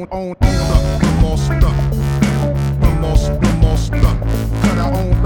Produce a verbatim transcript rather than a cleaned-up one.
own, own, own up. I'm all stuck. I'm all, I'm all stuck. Cut our own